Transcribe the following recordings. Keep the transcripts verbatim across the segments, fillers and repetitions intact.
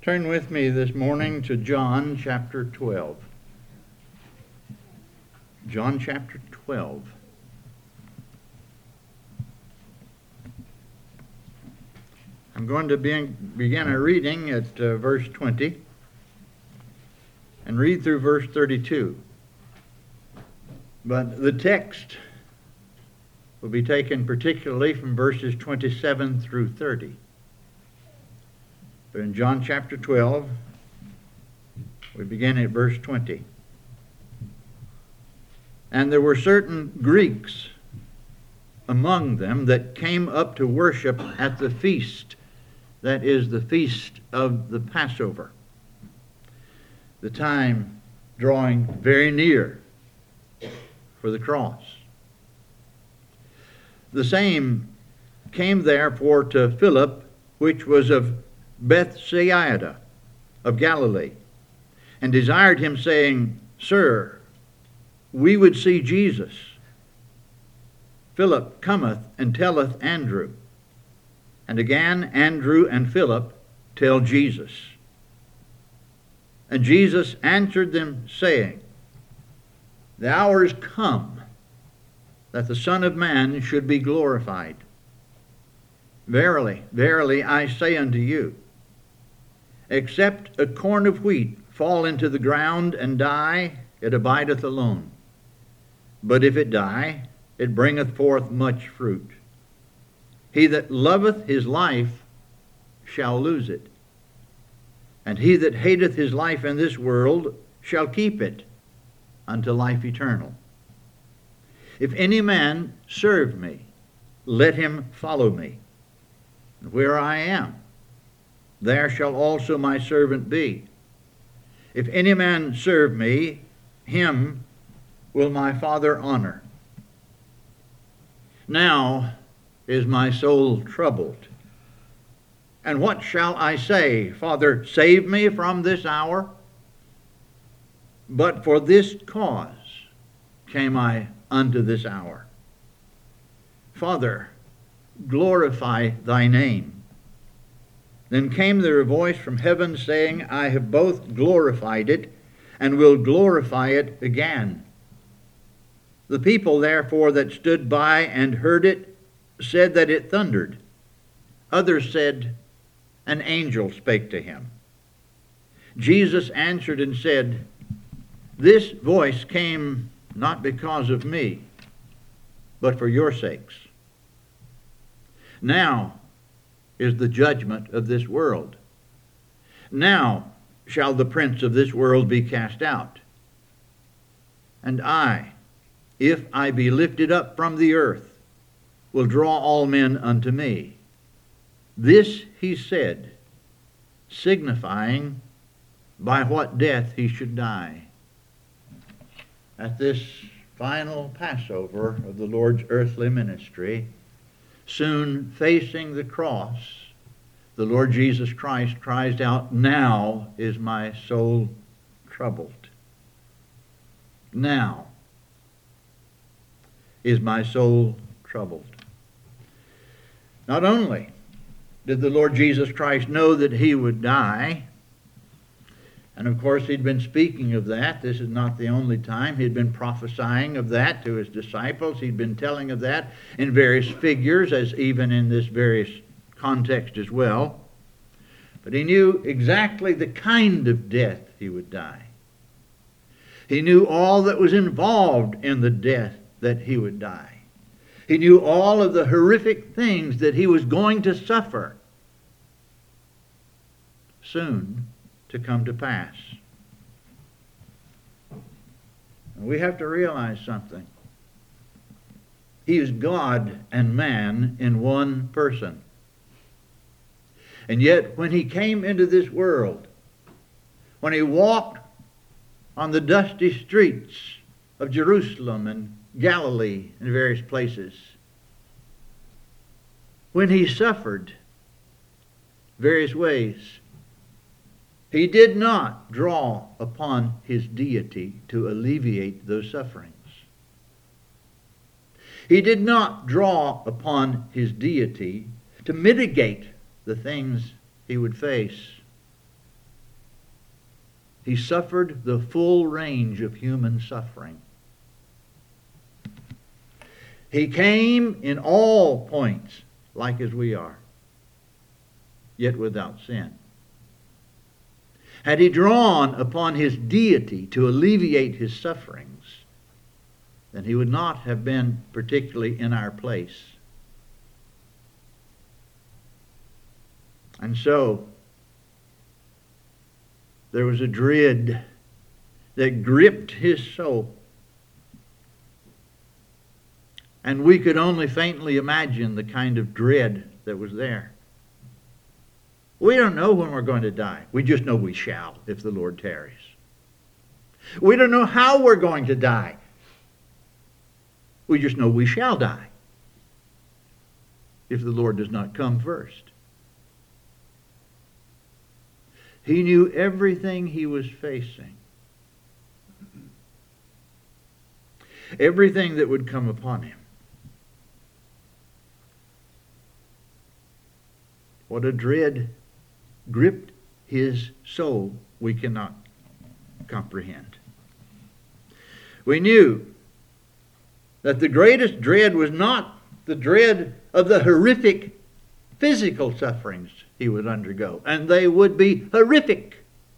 Turn with me this morning to John chapter twelve. John chapter twelve. I'm going to be, begin a reading at uh, verse twenty and read through verse thirty-two. But the text will be taken particularly from verses twenty-seven through thirty. But in John chapter twelve, we begin at verse twenty. And there were certain Greeks among them that came up to worship at the feast, that is, the feast of the Passover, the time drawing very near for the cross. The same came therefore to Philip, which was of Bethsaida of Galilee, and desired him, saying, Sir, we would see Jesus. Philip cometh and telleth Andrew. And again Andrew and Philip tell Jesus. And Jesus answered them, saying, The hour is come that the Son of Man should be glorified. Verily, verily, I say unto you, except a corn of wheat fall into the ground and die, it abideth alone. But if it die, it bringeth forth much fruit. He that loveth his life shall lose it, and he that hateth his life in this world shall keep it unto life eternal. If any man serve me, let him follow me. And where I am, there shall also my servant be. If any man serve me, him will my Father honor. Now is my soul troubled. And what shall I say? Father, save me from this hour? But for this cause came I unto this hour. Father, glorify thy name. Then came there a voice from heaven, saying, I have both glorified it, and will glorify it again. The people therefore that stood by and heard it said that it thundered. Others said, An angel spake to him. Jesus answered and said, This voice came not because of me, but for your sakes. Now is the judgment of this world. Now shall the prince of this world be cast out. And I, if I be lifted up from the earth, will draw all men unto me. This he said, signifying by what death he should die. At this final Passover of the Lord's earthly ministry, soon facing the cross, the Lord Jesus Christ cries out, Now is my soul troubled. Now is my soul troubled. Not only did the Lord Jesus Christ know that he would die, and of course he'd been speaking of that. This is not the only time. He'd been prophesying of that to his disciples. He'd been telling of that in various figures, as even in this various context as well. But he knew exactly the kind of death he would die. He knew all that was involved in the death that he would die. He knew all of the horrific things that he was going to suffer soon to come to pass. We have to realize something. He is God and man in one person. And yet when he came into this world, when he walked on the dusty streets of Jerusalem and Galilee and various places, when he suffered various ways, he did not draw upon his deity to alleviate those sufferings. He did not draw upon his deity to mitigate the things he would face. He suffered the full range of human suffering. He came in all points like as we are, yet without sin. Had he drawn upon his deity to alleviate his sufferings, then he would not have been particularly in our place. And so, there was a dread that gripped his soul. And we could only faintly imagine the kind of dread that was there. We don't know when we're going to die. We just know we shall if the Lord tarries. We don't know how we're going to die. We just know we shall die if the Lord does not come first. He knew everything he was facing. Everything that would come upon him. What a dread gripped his soul we cannot comprehend. We knew that the greatest dread was not the dread of the horrific physical sufferings he would undergo, and they would be horrific.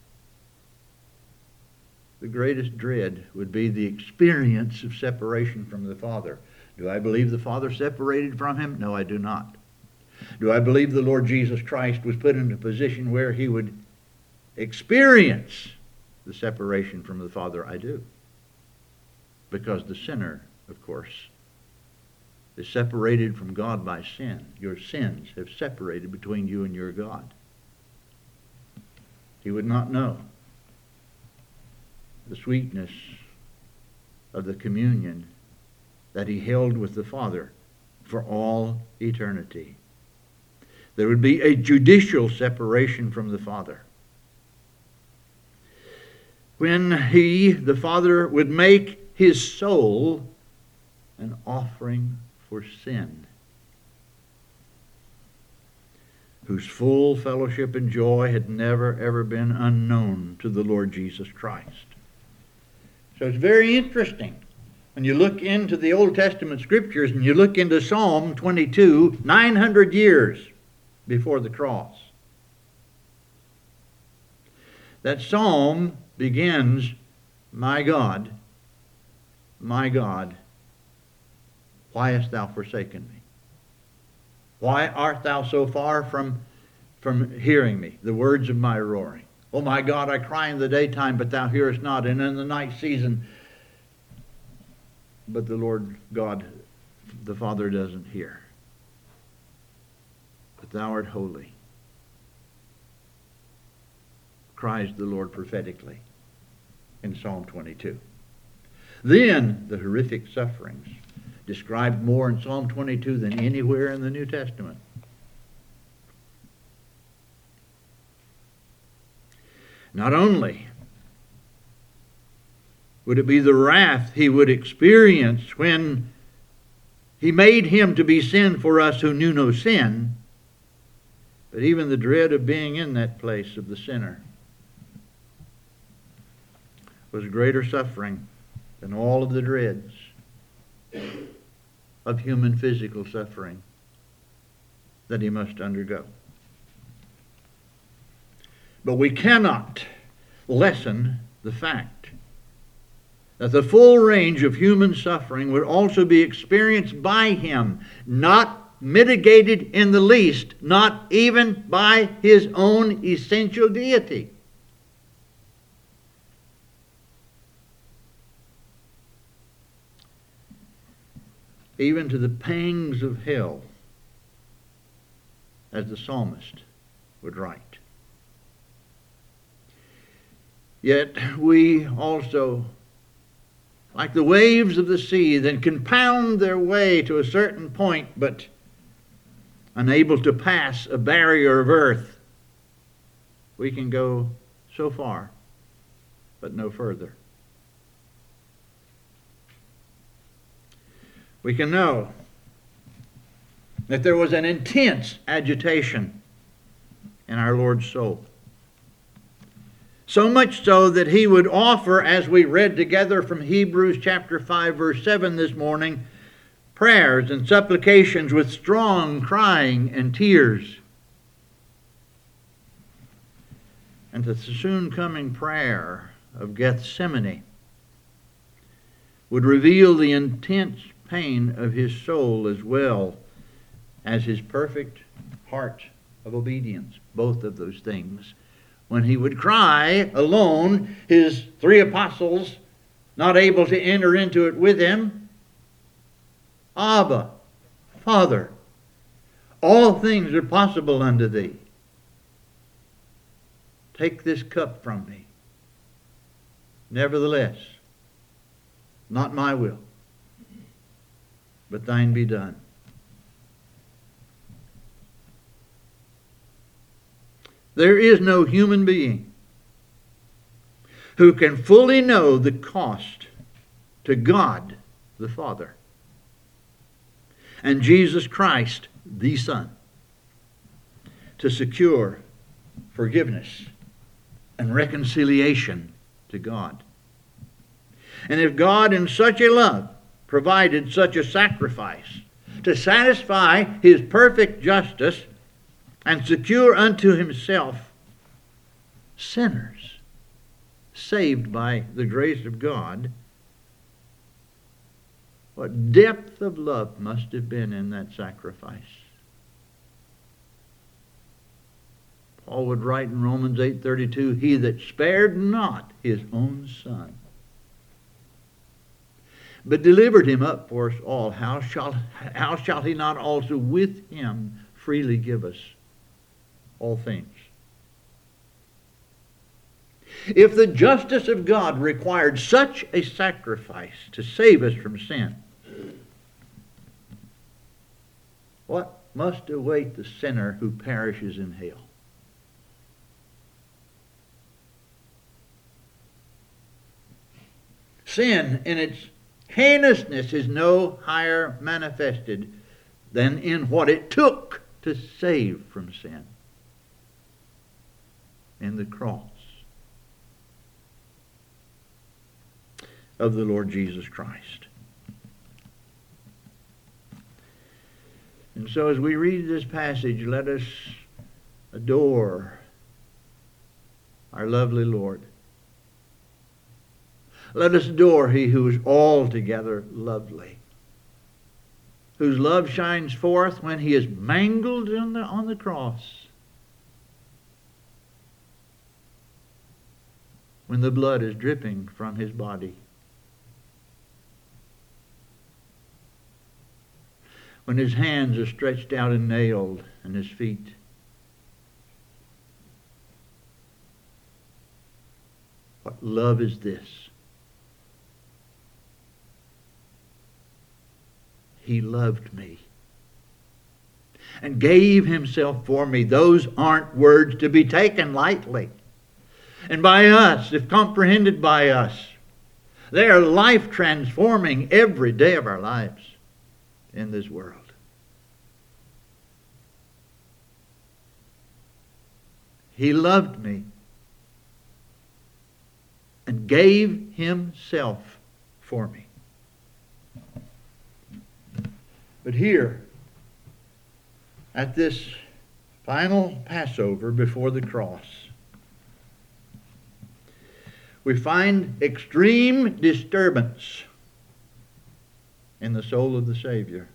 The greatest dread would be the experience of separation from the Father. Do I believe the Father separated from him? No, I do not. Do I believe the Lord Jesus Christ was put in a position where he would experience the separation from the Father? I do. Because the sinner, of course, is separated from God by sin. Your sins have separated between you and your God. He would not know the sweetness of the communion that he held with the Father for all eternity. There would be a judicial separation from the Father. When he, the Father, would make his soul an offering for sin, whose full fellowship and joy had never, ever been unknown to the Lord Jesus Christ. So it's very interesting when you look into the Old Testament Scriptures and you look into Psalm twenty-two, nine hundred years before the cross. That psalm begins, "My God, my God, why hast thou forsaken me? Why art thou so far from, from hearing me, the words of my roaring? O my God, I cry in the daytime, but thou hearest not, and in the night season, but the Lord God, the Father, doesn't hear. But thou art holy," cries the Lord prophetically in Psalm twenty-two. Then the horrific sufferings, described more in Psalm twenty-two than anywhere in the New Testament. Not only would it be the wrath he would experience when he made him to be sin for us who knew no sin, but even the dread of being in that place of the sinner was greater suffering than all of the dreads of human physical suffering that he must undergo. But we cannot lessen the fact that the full range of human suffering would also be experienced by him, not mitigated in the least, not even by his own essential deity. Even to the pangs of hell, as the psalmist would write. Yet we also, like the waves of the sea, that can pound their way to a certain point, but unable to pass a barrier of earth, we can go so far, but no further. We can know that there was an intense agitation in our Lord's soul. So much so that he would offer, as we read together from Hebrews chapter five, verse seven this morning, prayers and supplications with strong crying and tears. And the soon coming prayer of Gethsemane would reveal the intense pain of his soul as well as his perfect heart of obedience, both of those things. When he would cry alone, his three apostles not able to enter into it with him, Abba, Father, all things are possible unto thee. Take this cup from me. Nevertheless, not my will, but thine be done. There is no human being who can fully know the cost to God the Father and Jesus Christ the Son to secure forgiveness and reconciliation to God. And if God in such a love provided such a sacrifice to satisfy his perfect justice and secure unto himself sinners saved by the grace of God, what depth of love must have been in that sacrifice. Paul would write in Romans eight thirty-two, he that spared not his own son, but delivered him up for us all, how shall, how shall he not also with him freely give us all things? If the justice of God required such a sacrifice to save us from sin, what must await the sinner who perishes in hell? Sin in its heinousness is no higher manifested than in what it took to save from sin in the cross of the Lord Jesus Christ. And so as we read this passage, let us adore our lovely Lord. Let us adore He who is altogether lovely, whose love shines forth when He is mangled on the, on the cross, when the blood is dripping from His body, when His hands are stretched out and nailed, and His feet. What love is this? He loved me and gave Himself for me. Those aren't words to be taken lightly. And by us, if comprehended by us, they are life transforming every day of our lives in this world. He loved me and gave Himself for me. But here, at this final Passover before the cross, we find extreme disturbance in the soul of the Savior.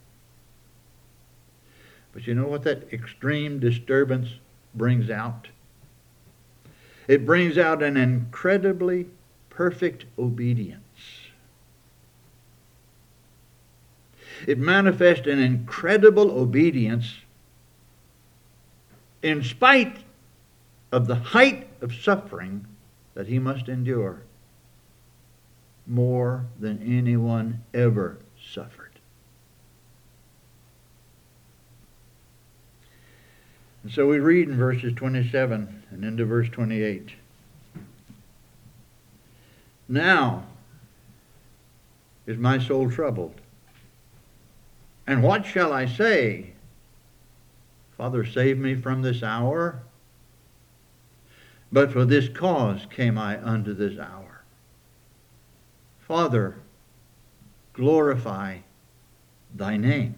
But you know what that extreme disturbance brings out? It brings out an incredibly perfect obedience. It manifests an incredible obedience in spite of the height of suffering that He must endure, more than anyone ever suffered. And so we read in verses twenty-seven and into verse twenty-eight. Now is my soul troubled. And what shall I say? Father, save me from this hour. but for this cause came I unto this hour. Father, glorify thy name.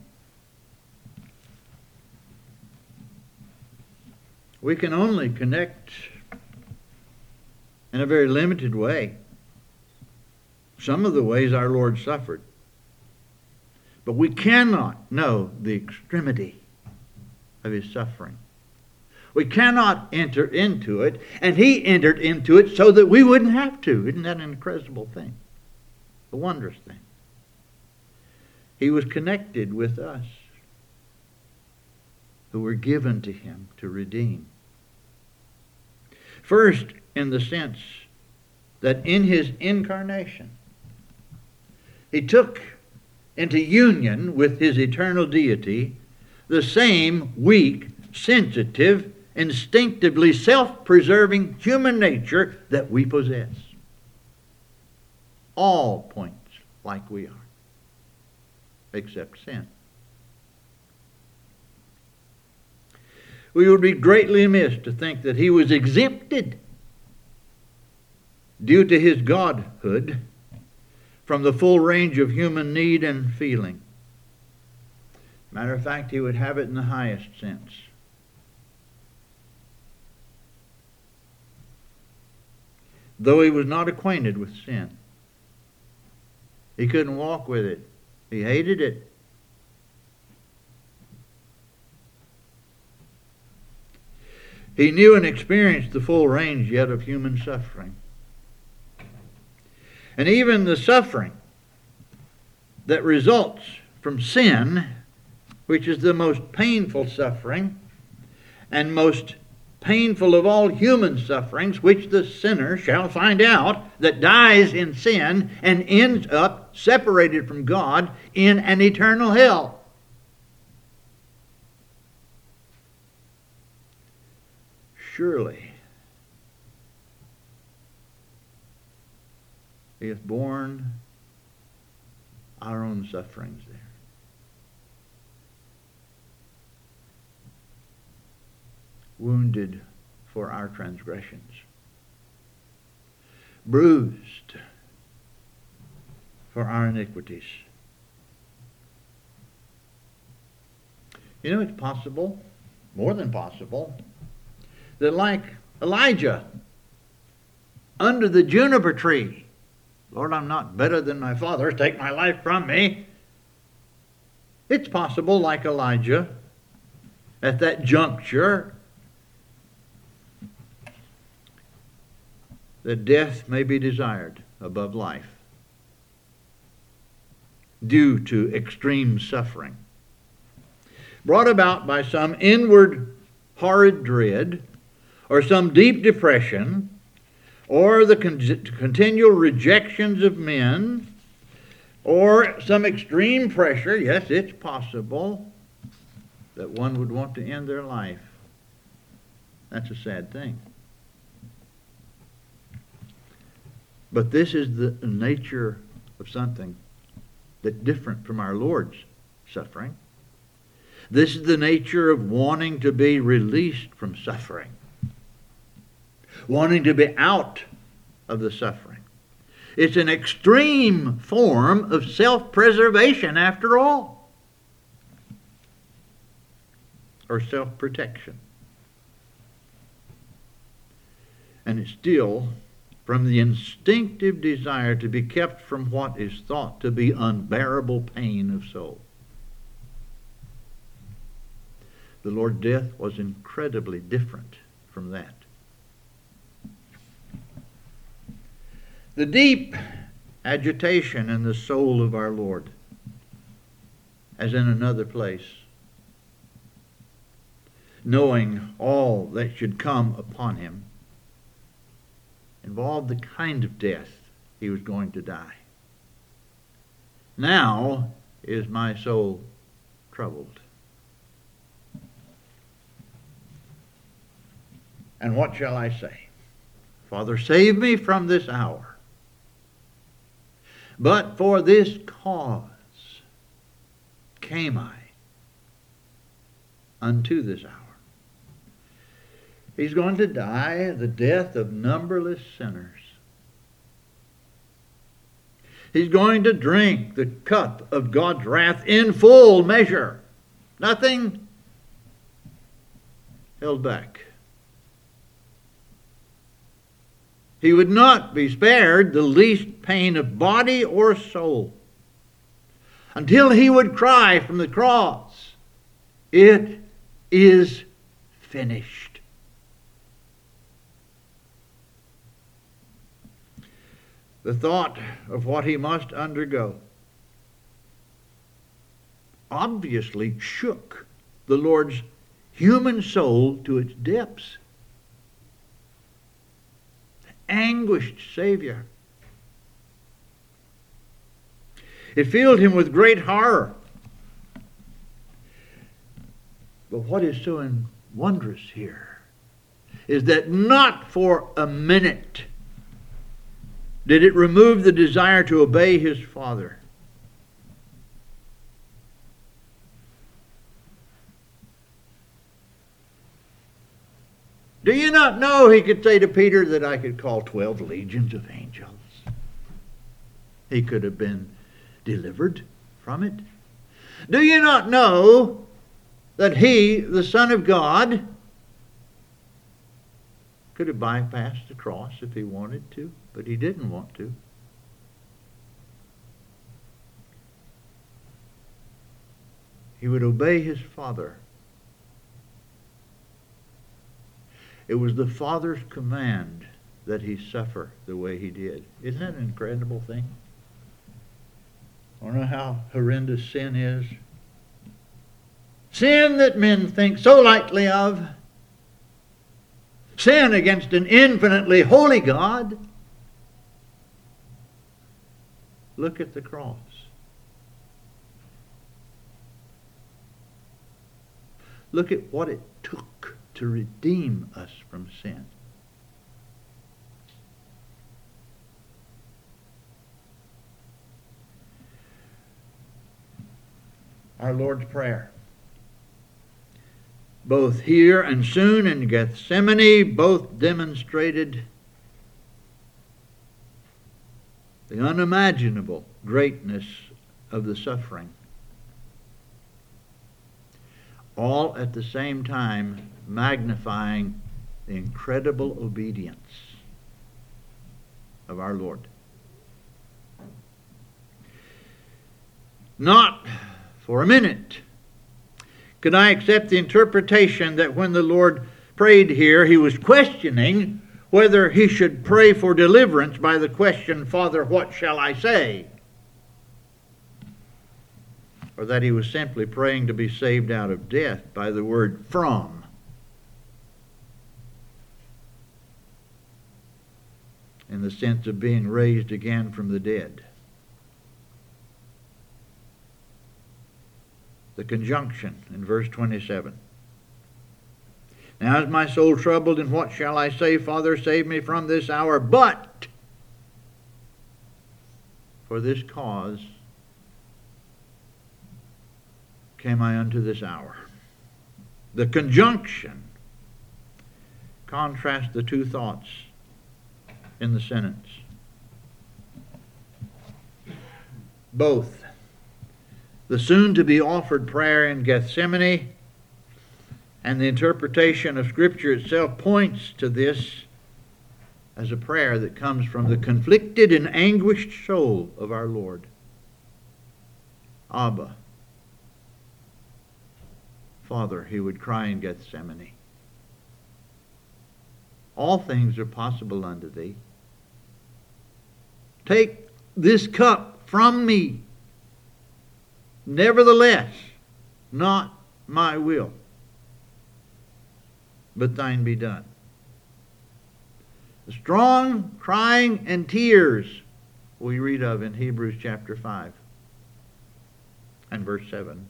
We can only connect in a very limited way. Some of the ways our Lord suffered. But we cannot know the extremity of his suffering. We cannot enter into it, and he entered into it so that we wouldn't have to. Isn't that an incredible thing? A wondrous thing. He was connected with us, who were given to him to redeem. First, in the sense that in his incarnation, he took into union with his eternal deity the same weak, sensitive, instinctively self-preserving human nature that we possess. All points like we are, except sin. We would be greatly amiss to think that he was exempted due to his godhood from the full range of human need and feeling. Matter of fact, he would have it in the highest sense. Though he was not acquainted with sin, he couldn't walk with it. He hated it. He knew and experienced the full range yet of human suffering. And even the suffering that results from sin, which is the most painful suffering and most painful of all human sufferings, which the sinner shall find out that dies in sin and ends up separated from God in an eternal hell. Surely he hath borne our own sufferings there. Wounded for our transgressions, bruised for our iniquities. You know, it's possible, more than possible, that like Elijah under the juniper tree, Lord, I'm not better than my fathers, take my life from me. It's possible, like Elijah, at that juncture, that death may be desired above life due to extreme suffering, brought about by some inward horrid dread, or some deep depression, or the con- continual rejections of men, or some extreme pressure. Yes, it's possible that one would want to end their life. That's a sad thing. But this is the nature of something that's different from our Lord's suffering. This is the nature of wanting to be released from suffering, wanting to be out of the suffering. It's an extreme form of self-preservation after all, or self-protection. And it's still from the instinctive desire to be kept from what is thought to be unbearable pain of soul. The Lord's death was incredibly different from that. The deep agitation in the soul of our Lord, as in another place, knowing all that should come upon him, involved the kind of death he was going to die. Now is my soul troubled. And what shall I say? Father, save me from this hour. But for this cause came I unto this hour. He's going to die the death of numberless sinners. He's going to drink the cup of God's wrath in full measure. Nothing held back. He would not be spared the least pain of body or soul until he would cry from the cross, "It is finished." The thought of what he must undergo obviously shook the Lord's human soul to its depths. The anguished Savior. It filled him with great horror. But what is so wondrous here is that not for a minute did it remove the desire to obey his Father. Do you not know, he could say to Peter, that I could call twelve legions of angels? He could have been delivered from it. Do you not know that he, the Son of God, could have bypassed the cross if he wanted to, but he didn't want to. He would obey his Father. It was the Father's command that he suffer the way he did. Isn't that an incredible thing? I don't know how horrendous sin is. Sin that men think so lightly of. Sin against an infinitely holy God. Look at the cross. Look at what it took to redeem us from sin. Our Lord's Prayer, both here and soon in Gethsemane, both demonstrated the unimaginable greatness of the suffering, all at the same time magnifying the incredible obedience of our Lord. Not for a minute could I accept the interpretation that when the Lord prayed here, he was questioning whether he should pray for deliverance by the question, "Father, what shall I say?" Or that he was simply praying to be saved out of death by the word "from." In the sense of being raised again from the dead. The conjunction in verse twenty-seven. Now is my soul troubled, and what shall I say? Father, save me from this hour. But for this cause came I unto this hour. The conjunction contrasts the two thoughts in the sentence. Both the soon-to-be-offered prayer in Gethsemane and the interpretation of Scripture itself points to this as a prayer that comes from the conflicted and anguished soul of our Lord. Abba, Father, he would cry in Gethsemane. All things are possible unto thee. Take this cup from me. Nevertheless, not my will, but thine be done. The strong crying and tears we read of in Hebrews chapter five and verse seven.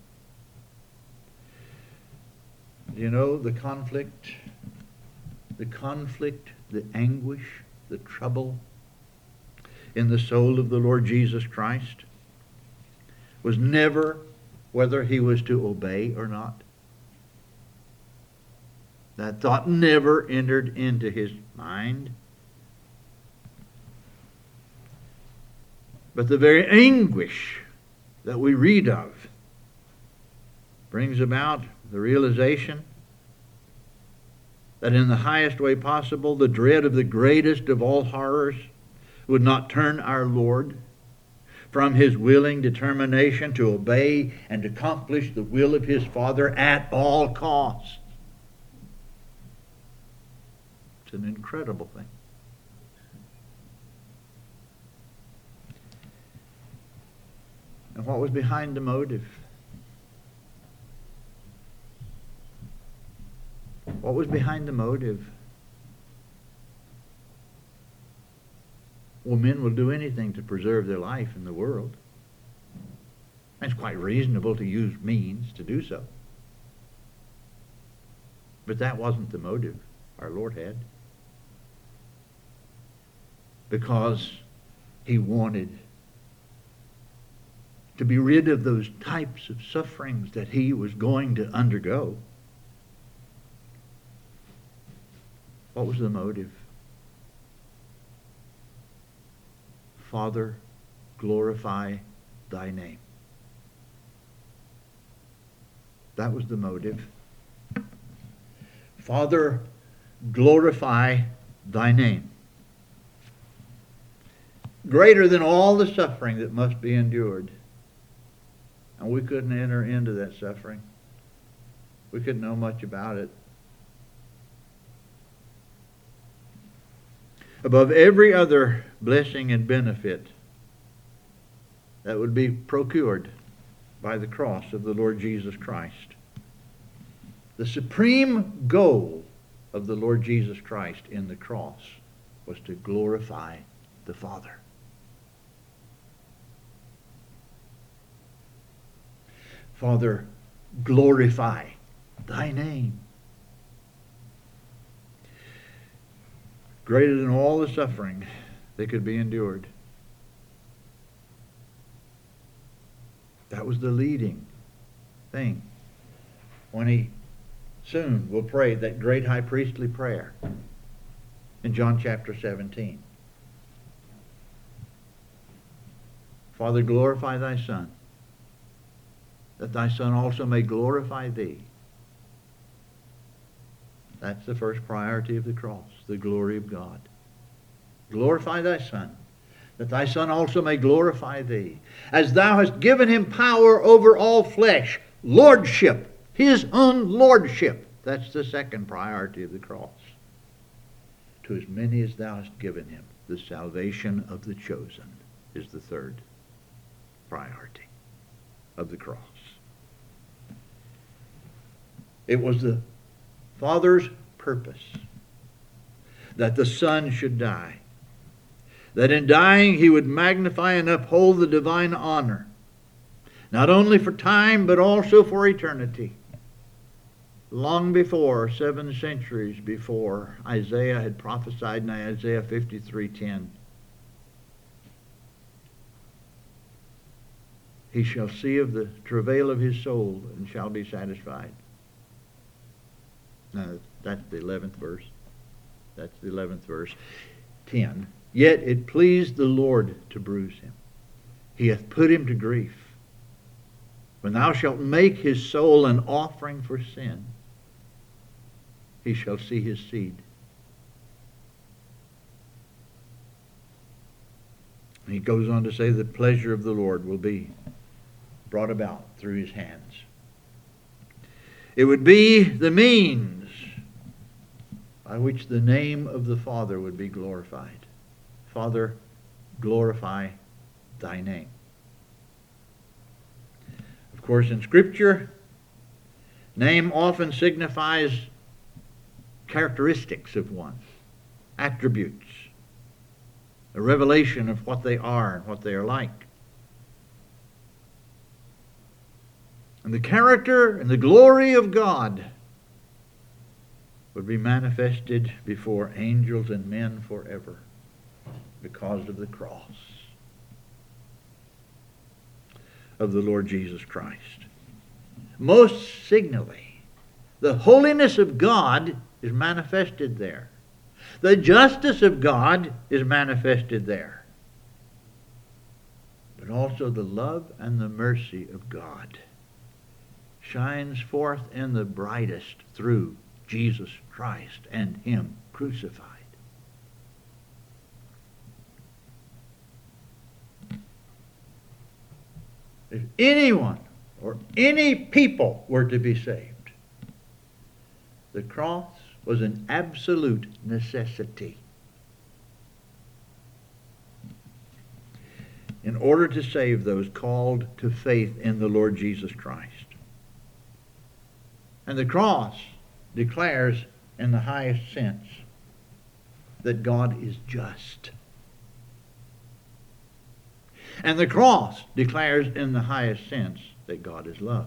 You know, the conflict, the conflict, the anguish, the trouble in the soul of the Lord Jesus Christ was never whether he was to obey or not. That thought never entered into his mind. But the very anguish that we read of brings about the realization that in the highest way possible, the dread of the greatest of all horrors would not turn our Lord from his willing determination to obey and accomplish the will of his Father at all costs. It's an incredible thing. And what was behind the motive? What was behind the motive? Well, men will do anything to preserve their life in the world. And it's quite reasonable to use means to do so. But that wasn't the motive our Lord had. Because he wanted to be rid of those types of sufferings that he was going to undergo. What was the motive? Father, glorify thy name. That was the motive. Father, glorify thy name. Greater than all the suffering that must be endured. And we couldn't enter into that suffering. We couldn't know much about it. Above every other blessing and benefit that would be procured by the cross of the Lord Jesus Christ. The supreme goal of the Lord Jesus Christ in the cross was to glorify the Father. Father, glorify thy name. Greater than all the suffering that could be endured. That was the leading thing when he soon will pray that great high priestly prayer in John chapter seventeen. Father, glorify thy Son, that thy Son also may glorify thee. That's the first priority of the cross, the glory of God. Glorify thy Son, that thy Son also may glorify thee, as thou hast given him power over all flesh, lordship, his own lordship. That's the second priority of the cross. To as many as thou hast given him, the salvation of the chosen is the third priority of the cross. It was the Father's purpose that the Son should die, that in dying he would magnify and uphold the divine honor, not only for time but also for eternity. Long before, seven centuries before, Isaiah had prophesied in Isaiah fifty-three ten, he shall see of the travail of his soul and shall be satisfied. Now, that's the eleventh verse. That's the eleventh verse. ten. Yet it pleased the Lord to bruise him. He hath put him to grief. When thou shalt make his soul an offering for sin, he shall see his seed. And he goes on to say the pleasure of the Lord will be brought about through his hands. It would be the means by which the name of the Father would be glorified. Father, glorify thy name. Of course, in Scripture, name often signifies characteristics of one, attributes, a revelation of what they are and what they are like. And the character and the glory of God would be manifested before angels and men forever because of the cross of the Lord Jesus Christ. Most signally, The holiness of God is manifested there. The justice of God is manifested there. But also the love and the mercy of God shines forth in the brightest through Jesus Christ and Him crucified. If anyone or any people were to be saved, the cross was an absolute necessity. In order to save those called to faith in the Lord Jesus Christ. And the cross declares in the highest sense that God is just. And the cross declares in the highest sense that God is love.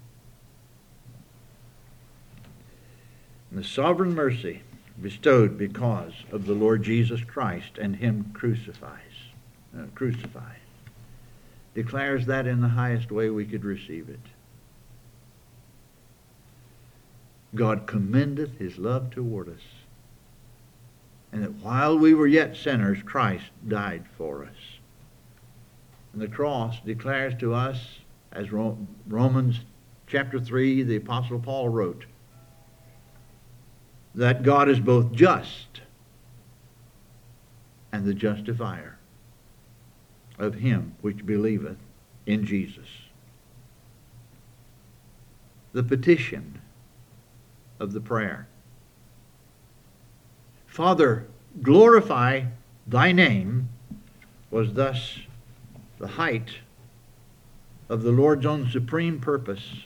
And the sovereign mercy bestowed because of the Lord Jesus Christ and Him crucifies, uh, crucified declares that in the highest way we could receive it. God commendeth His love toward us, and that while we were yet sinners, Christ died for us. And the cross declares to us, as Romans chapter three, the Apostle Paul wrote, that God is both just and the justifier of him which believeth in Jesus. The petition of the prayer. Father, glorify thy name, was thus the height of the Lord's own supreme purpose.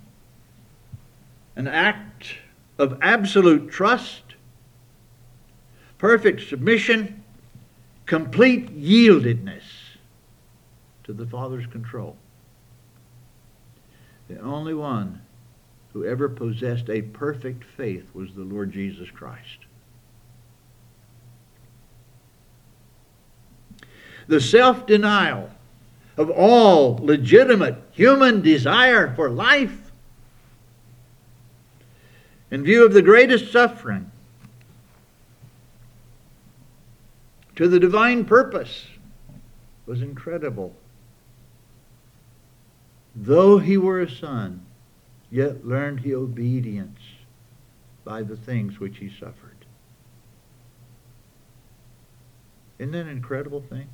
An act of absolute trust, perfect submission, complete yieldedness to the Father's control. The only one who ever possessed a perfect faith was the Lord Jesus Christ. The self-denial of all legitimate human desire for life in view of the greatest suffering to the divine purpose was incredible. Though he were a son, yet learned he obedience by the things which he suffered. Isn't that an incredible thing?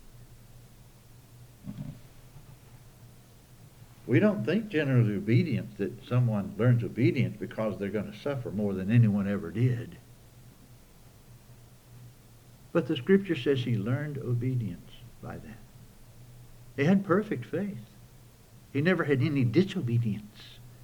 We don't think generally obedience that someone learns obedience because they're going to suffer more than anyone ever did. But the Scripture says he learned obedience by that. He had perfect faith. He never had any disobedience.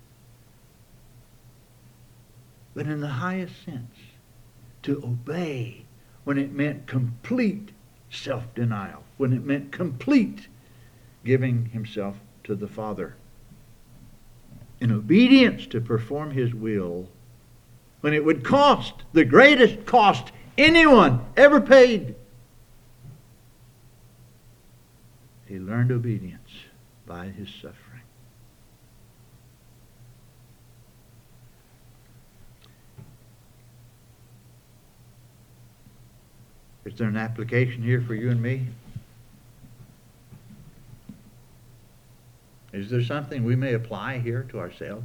But in the highest sense, to obey when it meant complete self-denial, when it meant complete giving himself to the Father. In obedience to perform His will, when it would cost the greatest cost anyone ever paid. He learned obedience by His suffering. Is there an application here for you and me? Is there something we may apply here to ourselves?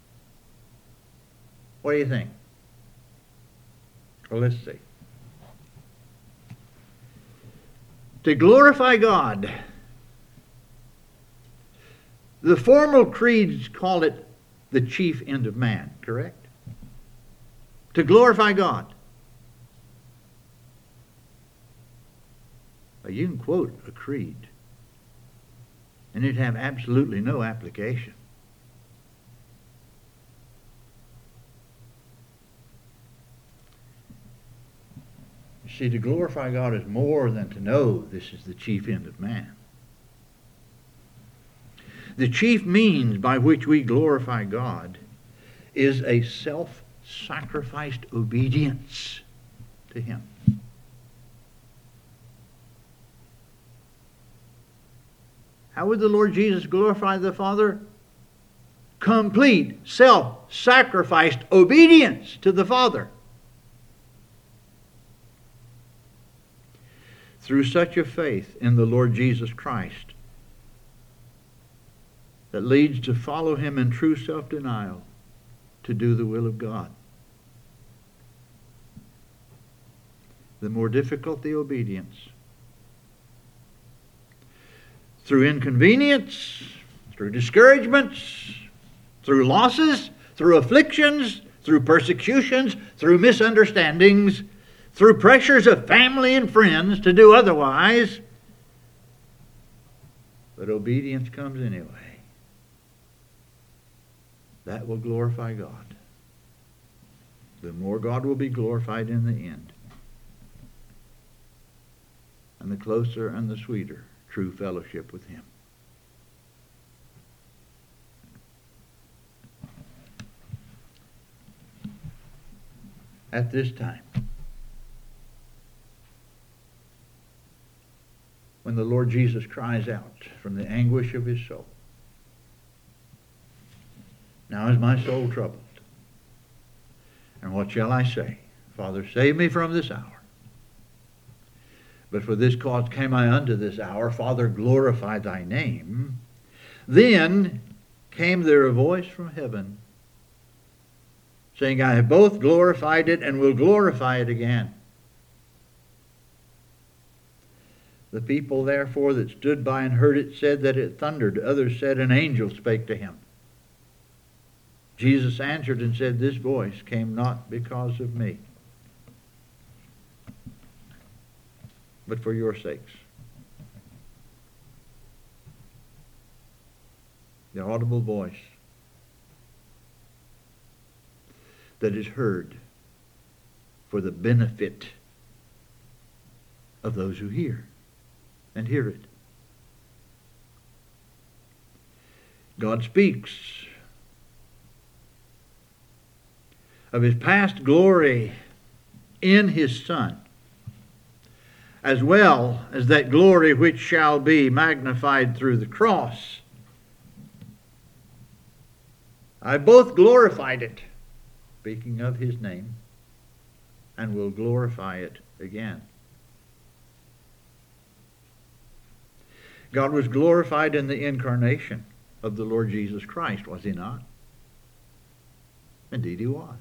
What do you think? Well, let's see. To glorify God. The formal creeds call it the chief end of man, correct? To glorify God. Well, you can quote a creed, and it'd have absolutely no application. You see, to glorify God is more than to know this is the chief end of man. The chief means by which we glorify God is a self-sacrificed obedience to Him. How would the Lord Jesus glorify the Father? complete, self-sacrificed obedience to the Father. Through such a faith in the Lord Jesus Christ that leads to follow Him in true self-denial to do the will of God. The more difficult the obedience, through inconvenience, through discouragements, through losses, through afflictions, through persecutions, through misunderstandings, through pressures of family and friends to do otherwise. But obedience comes anyway. That will glorify God. The more God will be glorified in the end. And the closer and the sweeter true fellowship with Him. At this time, when the Lord Jesus cries out from the anguish of His soul, "Now is my soul troubled, and what shall I say? Father, save me from this hour. But for this cause came I unto this hour. Father, glorify thy name." Then came there a voice from heaven, saying, "I have both glorified it and will glorify it again." The people therefore that stood by and heard it said that it thundered. Others said, "An angel spake to him." Jesus answered and said, "This voice came not because of me, but for your sakes." The audible voice that is heard for the benefit of those who hear and hear it. God speaks of His past glory in His Son, as well as that glory which shall be magnified through the cross. I both glorified it, speaking of His name, and will glorify it again. God was glorified in the incarnation of the Lord Jesus Christ, was He not? Indeed He was.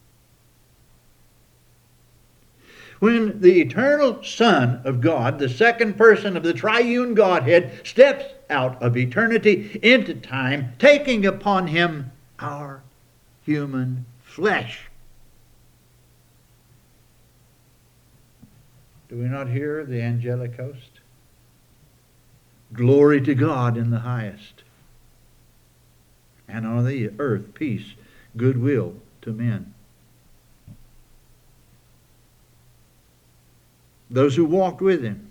When the eternal Son of God, the second person of the triune Godhead, steps out of eternity into time, taking upon Him our human flesh. Do we not hear the angelic host? Glory to God in the highest, and on the earth peace, goodwill to men. Those who walked with Him,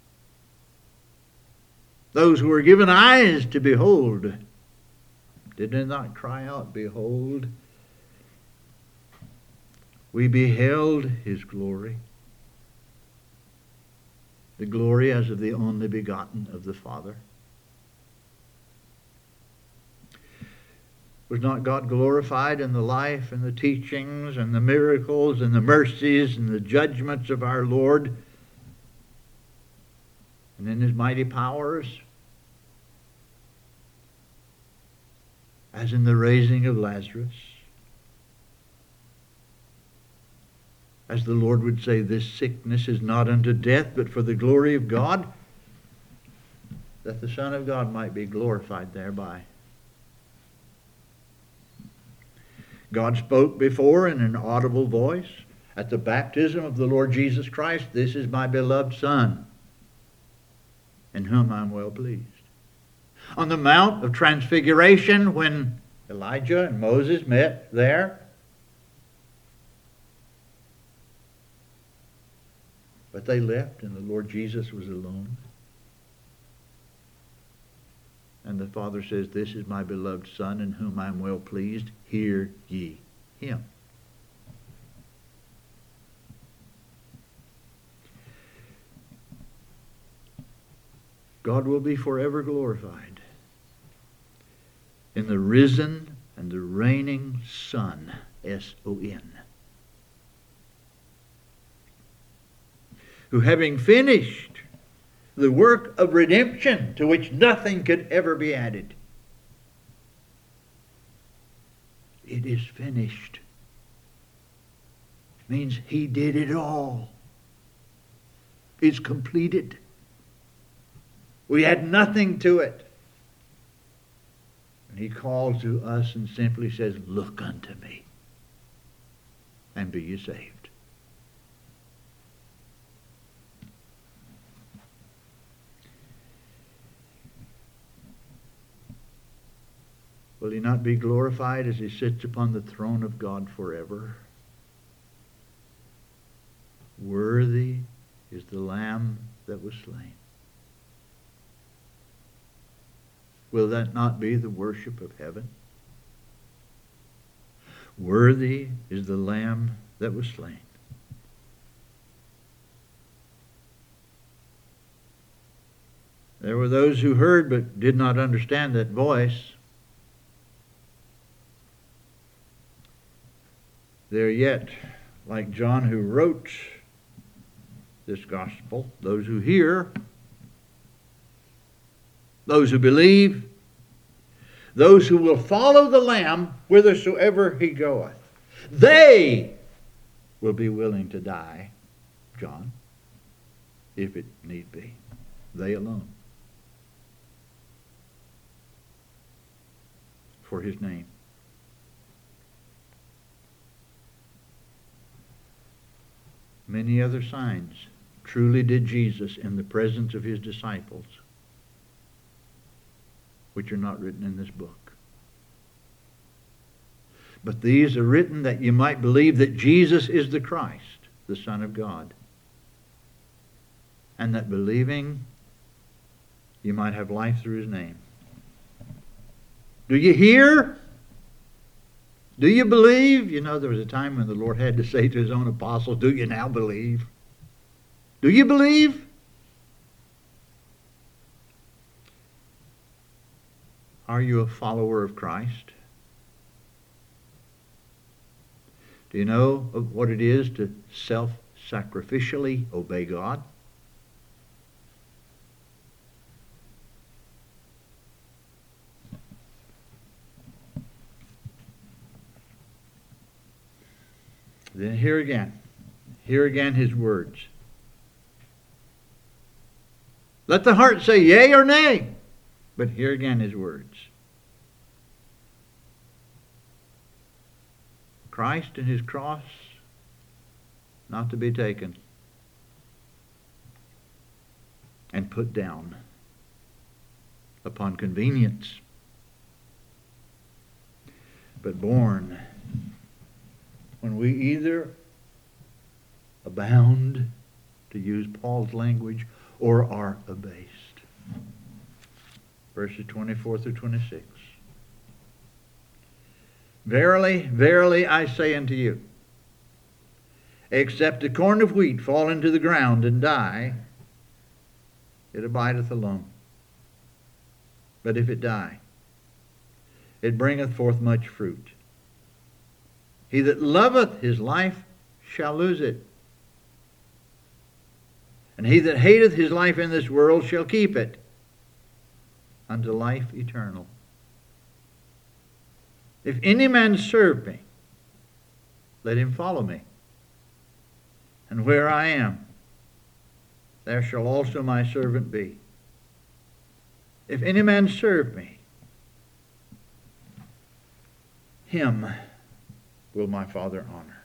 those who were given eyes to behold, did they not cry out, "Behold, we beheld His glory, the glory as of the only begotten of the Father"? Was not God glorified in the life and the teachings and the miracles and the mercies and the judgments of our Lord, and in His mighty powers, as in the raising of Lazarus? As the Lord would say, "This sickness is not unto death, but for the glory of God," that the Son of God might be glorified thereby. God spoke before in an audible voice at the baptism of the Lord Jesus Christ, "This is my beloved Son, in whom I am well pleased." On the Mount of Transfiguration, when Elijah and Moses met there, but they left and the Lord Jesus was alone. And the Father says, "This is my beloved Son, in whom I am well pleased. Hear ye Him." God will be forever glorified in the risen and the reigning Son, S O N, who having finished the work of redemption, to which nothing could ever be added, it is finished, means He did it all. It's completed. We add nothing to it. And He calls to us and simply says, look unto me and be ye saved. Will He not be glorified as He sits upon the throne of God forever? Worthy is the Lamb that was slain. Will that not be the worship of heaven? Worthy is the Lamb that was slain. There were those who heard but did not understand that voice. They're yet like John who wrote this gospel, those who hear, those who believe, those who will follow the Lamb whithersoever He goeth. They will be willing to die, John, if it need be. They alone. For His name. Many other signs truly did Jesus in the presence of His disciples, which are not written in this book. But these are written that you might believe that Jesus is the Christ, the Son of God, and that believing you might have life through His name. Do you hear? Do you believe? You know, there was a time when the Lord had to say to His own apostles, do you now believe? Do you believe? Are you a follower of Christ? Do you know of what it is to self-sacrificially obey God? Then here again, here again His words. Let the heart say yea or nay, but here again His words. Christ and His cross, not to be taken and put down upon convenience, but borne when we either abound, to use Paul's language, or are abased. Verses twenty-four through twenty-six. Verily, verily, I say unto you, except a corn of wheat fall into the ground and die, it abideth alone. But if it die, it bringeth forth much fruit. He that loveth his life shall lose it. And he that hateth his life in this world shall keep it unto life eternal. If any man serve me, let him follow me. And where I am, there shall also my servant be. If any man serve me, him will my Father honor.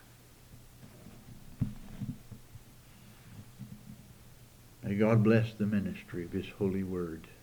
May God bless the ministry of His holy word.